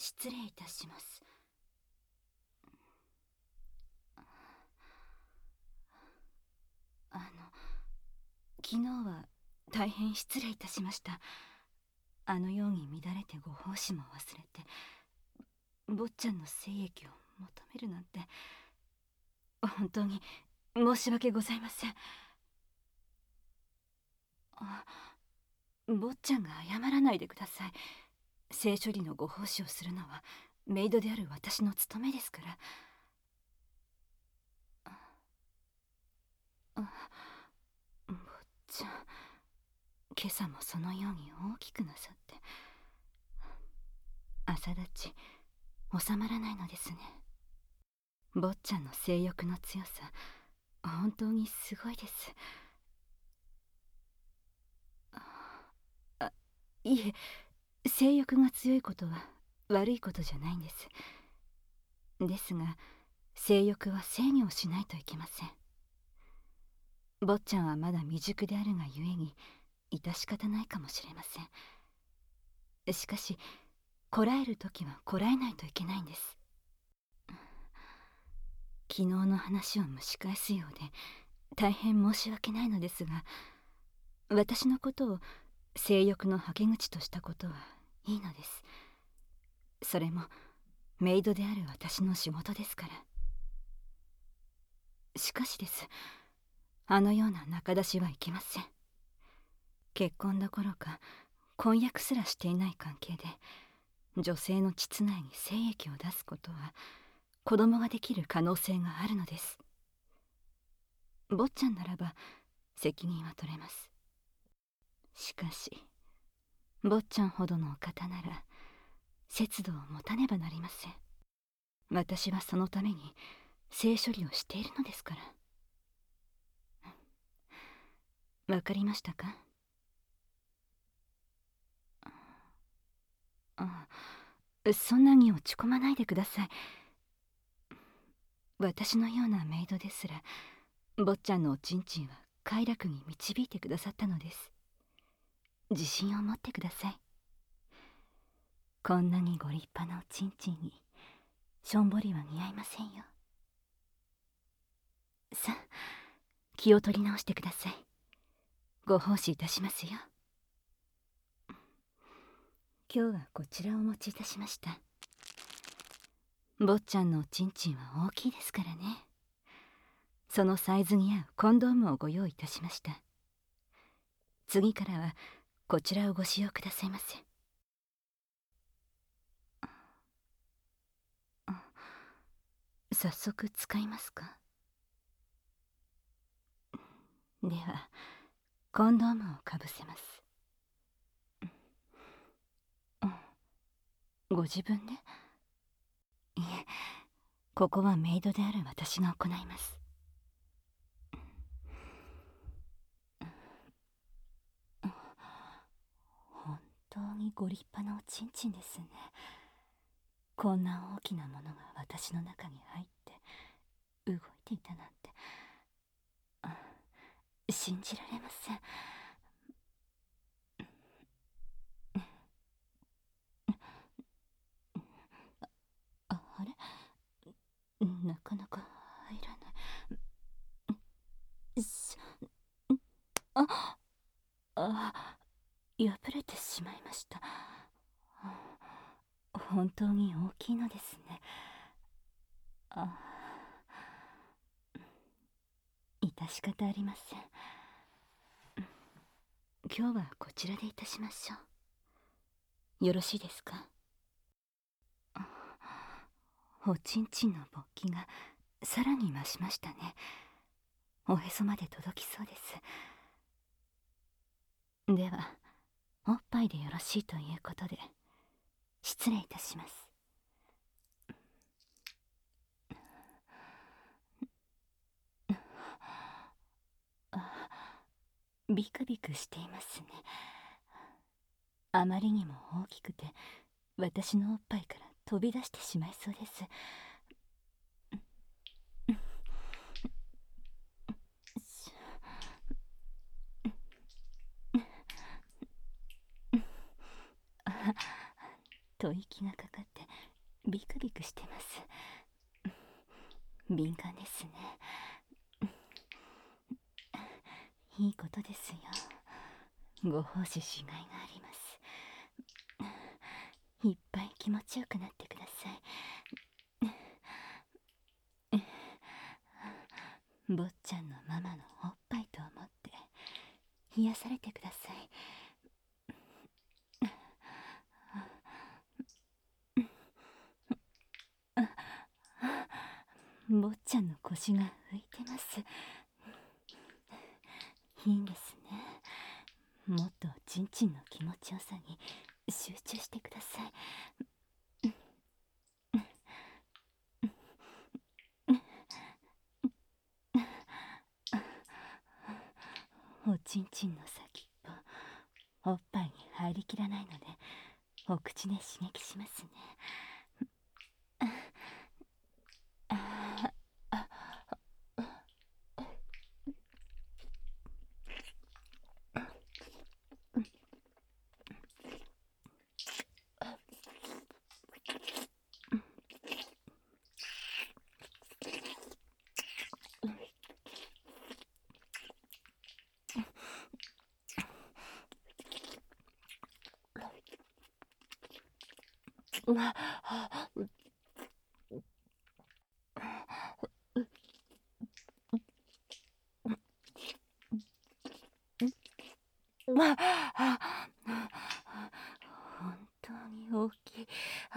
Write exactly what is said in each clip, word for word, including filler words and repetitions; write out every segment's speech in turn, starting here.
失礼いたします。あの昨日は大変失礼いたしました。あのように乱れてご奉仕も忘れて坊ちゃんの精液を求めるなんて本当に申し訳ございません。あ、坊ちゃんが謝らないでください。性処理のご奉仕をするのはメイドである私の務めですから。ああ、坊ちゃん、今朝もそのように大きくなさって朝立ち収まらないのですね。坊ちゃんの性欲の強さ、本当にすごいです。あ、いえ、性欲が強いことは悪いことじゃないんです。ですが性欲は制御をしないといけません。坊ちゃんはまだ未熟であるがゆえに致し方ないかもしれません。しかしこらえる時はこらえないといけないんです。昨日の話を蒸し返すようで大変申し訳ないのですが、私のことを性欲のはけ口としたことはいいのです。それもメイドである私の仕事ですから。しかしです、あのような仲出しはいけません。結婚どころか婚約すらしていない関係で女性の膣内に精液を出すことは子供ができる可能性があるのです。坊ちゃんならば責任は取れます。しかし坊ちゃんほどのお方なら節度を持たねばなりません。私はそのために性処理をしているのですから。わかりましたか？あ、そんなに落ち込まないでください。私のようなメイドですら坊ちゃんのおちんちんは快楽に導いてくださったのです。自信を持ってください。こんなにご立派なおちんちんにしょんぼりは似合いませんよ。さあ、気を取り直してください。ご奉仕いたしますよ。今日はこちらをお持ちいたしました。坊ちゃんのおちんちんは大きいですからね。そのサイズに合うコンドームをご用意いたしました。次からはこちらをご使用くださいませ。早速使いますか？ではコンドームをかぶせます。ご自分で？いえ、ここはメイドである私が行います。本当にご立派なおちんちんですね。こんな大きなものが私の中に入って動いていたなんて、信じられません。あ、あれ、なかなか入らない。しああ、破れてしまいました。本当に大きいのですね。あ、致し方ありません。今日はこちらでいたしましょう。よろしいですか？おちんちんの勃起がさらに増しましたね。おへそまで届きそうです。ではおっぱいでよろしいということで失礼いたします。あ、ビクビクしていますね。あまりにも大きくて私のおっぱいから飛び出してしまいそうです。と息がかかってビクビクしてます。敏感ですね。いいことですよ。ご奉仕しがいがあります。いっぱい気持ちよくなってください。坊ちゃんのママのおっぱいと思って癒されてください。坊ちゃんの腰が浮いてます。いいんですね。もっとちんちんの気持ちよさに集中してください。おちんちんの先っぽ、おっぱいに入りきらないのでお口で刺激しますね。うわうわ本当に大きい。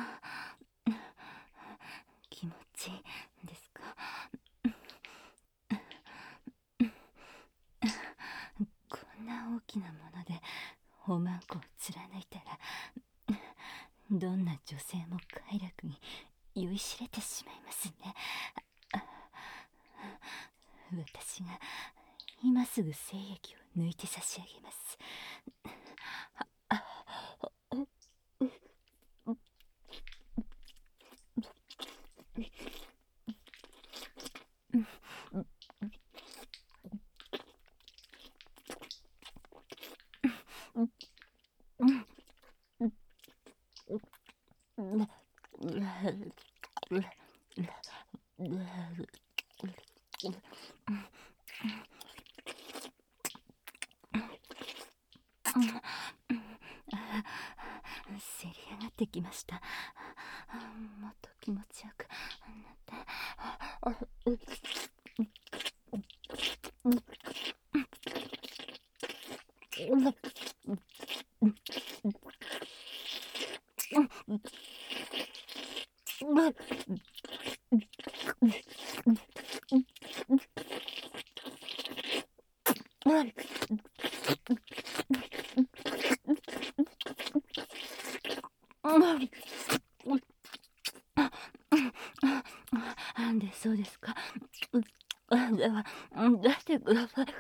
気持ちいいですか？こんな大きなものでおまんこを貫いたらどんな女性も快楽に酔いしれてしまいますね。私が今すぐ精液を抜いて差し上げます。せり上がってきました。もっと気持ちよくなって。で、そうですか。では、出してください。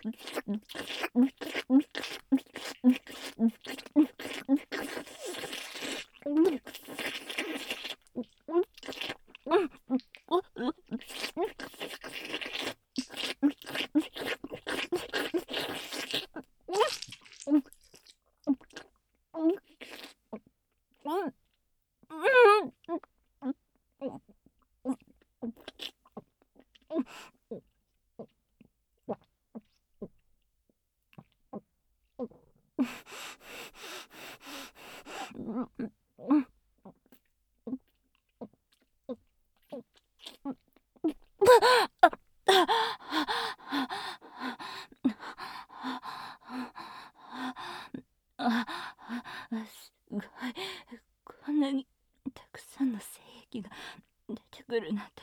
すごい。こんなにたくさんの精液が出てくるなんて。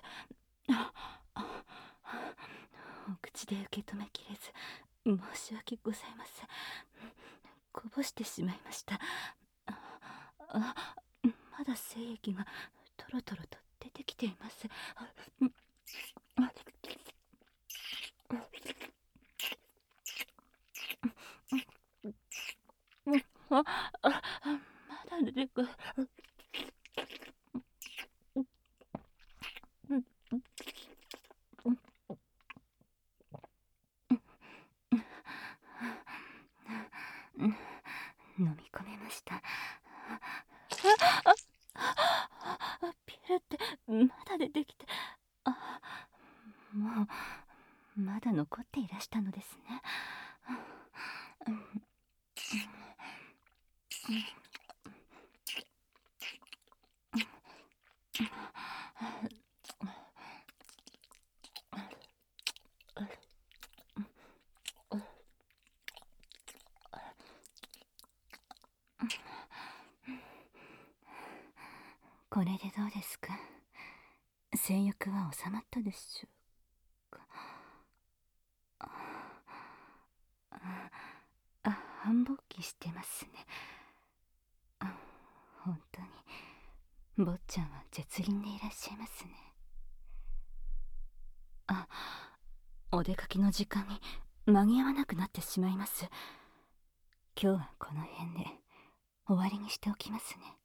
お口で受け止めきれず申し訳ございません。こぼしてしまいました。あ、まだ精液がトロトロと出てきています。ああ、まだ出てくる。飲み込めました。ピルまだ残っていらしたのですね。これでどうですか？性欲は収まったでしょうか？あ、繁忙期してますね。あ、本当に坊ちゃんは絶倫でいらっしゃいますね。あ、お出かけの時間に間に合わなくなってしまいます。今日はこの辺で終わりにしておきますね。